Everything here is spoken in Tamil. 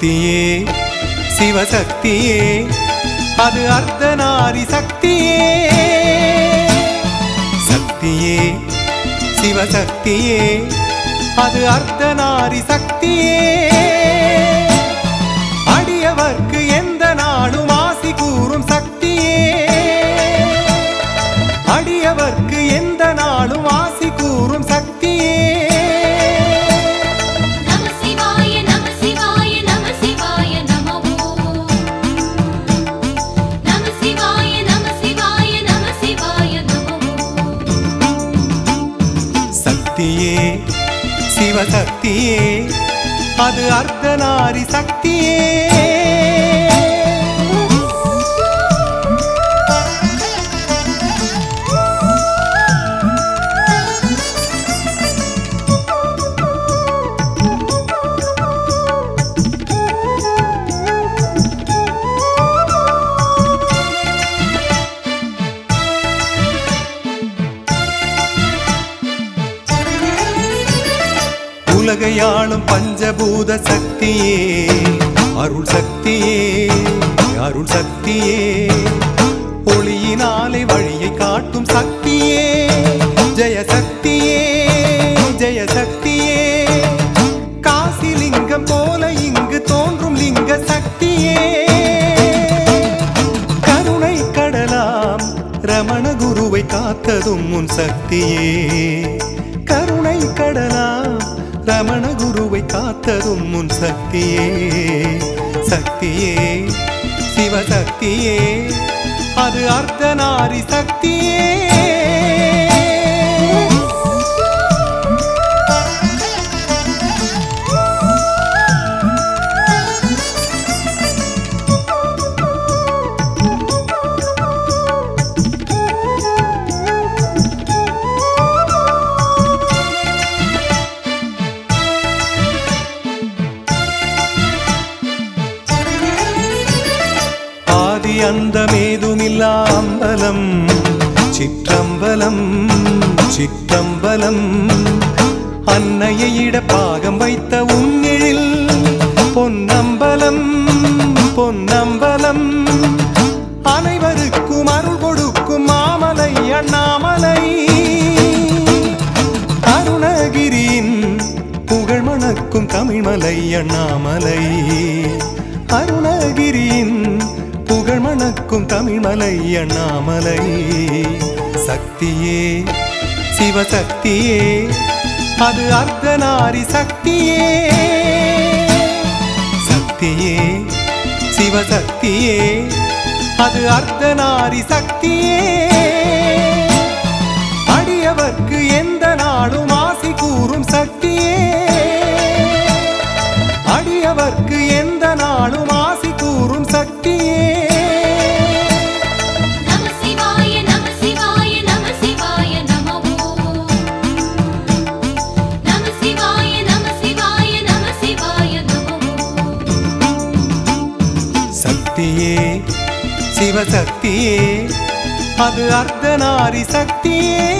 சக்தியே சிவசக்தியே அது அர்த்தநாரி சக்தியே. சக்தியே சிவசக்தியே அது அர்த்தநாரி சக்தியே. அடியவர்க்கு எந்த நாடும் ஆசி கூறும் சக்தியே. அடியவர்க்கு எந்த நாடும் ஆசி கூறும் சக்தியே. சக்தியே சிவசக்தியே அது அர்த்தநாரி சக்தியே. உலகையாளும் பஞ்சபூத சக்தியே அருள் சக்தியே அருள் சக்தியே. ஒளியினாலே வழியை காட்டும் சக்தியே ஜெய சக்தியே ஜெய சக்தியே. காசி லிங்கம் போல இங்கு தோன்றும் லிங்க சக்தியே. கருணை கடலாம் ரமண குருவை காத்ததும் உன் சக்தியே. கருணை கடலாம் ரமண குருவை காத்ததும் உன் சக்தியே. சக்தியே சிவசக்தியே அது அர்த்தநாரி சக்தியே. அந்தமேதுமில்லா அம்பலம் சிற்றம்பலம் சிற்றம்பலம். அன்னையை இட பாகம் வைத்த உன்னிழில் பொன்னம்பலம் பொன்னம்பலம். அனைவருக்கும் அருள் கொடுக்கும் மாமலை அண்ணாமலை. அருணகிரியின் புகழ் மணக்கும் தமிழ்மலை அண்ணாமலை. அருணகிரியின் புகழ் மணக்கும் தமிழ்மலை அண்ணாமலை. சக்தியே சிவசக்தியே அது அர்த்தநாரி சக்தியே. சக்தியே சிவசக்தியே அது அர்த்தநாரி சக்தியே. அடியவர்க்கு எந்த நாடும் ஆசி கூறும் சக்தியே. அடியவர்க்கு எந்த நாடும் ஆசி கூறும் சக்தியே. சக்தியே சிவசக்தியே அது அர்த்தநாரி சக்தியே.